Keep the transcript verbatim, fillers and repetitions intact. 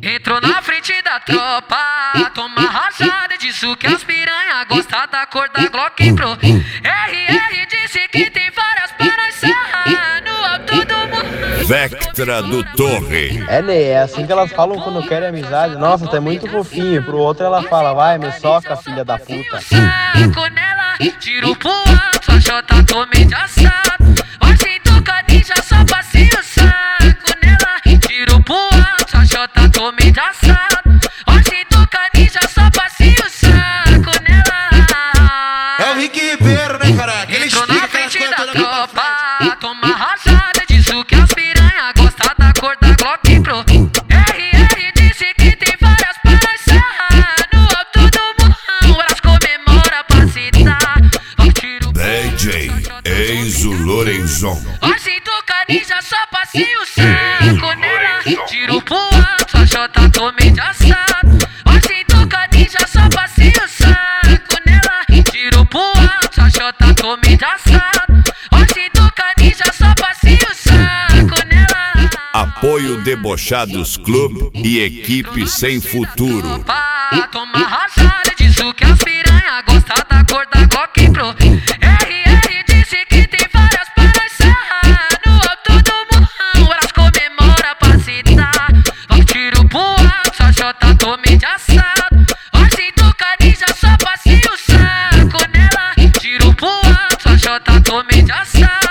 Entrou na frente da tropa, toma rajada, disso que as piranha gosta da cor da Glock Pro. R R disse que tem várias para sarrar no alto do mundo. Vectra do Torre. É, né? É assim que elas falam quando querem amizade. Nossa, tu é muito fofinho. Pro outro ela fala, vai, me soca, filha da puta. Saco nela, tiro pro alto, a jota tomei de assado. Vai sem tocadinha, só passei o saco nela. Tiro pro alto, a jota tomei de assado. Vai sem tocadinha, só passei o saco nela. É o Rick Ribeiro, né, cara? Ele entrou na frente da toda tropa, toma rajada, disso que as piranha gosta da cor da Glock Pro. R R disse que tem várias para sarrar no alto do morrão, elas comemora pra citar. Vai tiro D J Enzo Lorenzon. vai sem tocadinha, só passei o saco nela. Tiro pro alto, a jota tomei de assado. Vai sem tocadinha, só passei o saco nela. Tiro pro alto, a jota tomei de assado. Vai sem tocadinha, só passei o saco nela. Apoio Debochados Clube e equipe sem futuro. Pá, toma rajada, disso que as piranha gosta da cor da Glock Pro. R R disse que tem várias para sarrar no alto do morrão, elas comemora pra citar. Vai tiro pro alto, a jota tomei de assado. Vai sem tocadinha, só passei o saco nela. Tiro pro alto, a jota tomei de assado.